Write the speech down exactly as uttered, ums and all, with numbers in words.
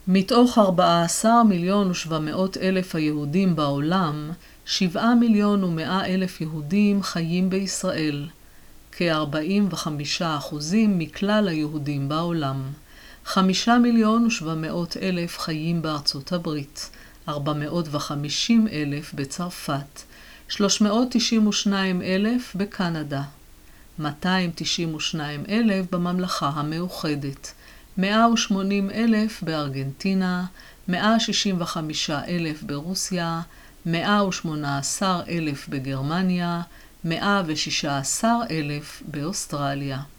מתוך ארבעה עשר מיליון ושבע מאות אלף היהודים בעולם, שבעה מיליון ומאה אלף יהודים חיים בישראל, כ-ארבעים וחמישה אחוזים מכלל היהודים בעולם. חמישה מיליון ושבע מאות אלף חיים בארצות הברית, ארבע מאות וחמישים אלף בצרפת, שלוש מאות תשעים ושניים אלף בקנדה, מאתיים תשעים ושניים אלף בממלכה המאוחדת, מאה ושמונים אלף בארגנטינה, מאה שישים וחמישה אלף ברוסיה, מאה ושמונה עשר אלף בגרמניה, מאה ושישה עשר אלף באוסטרליה.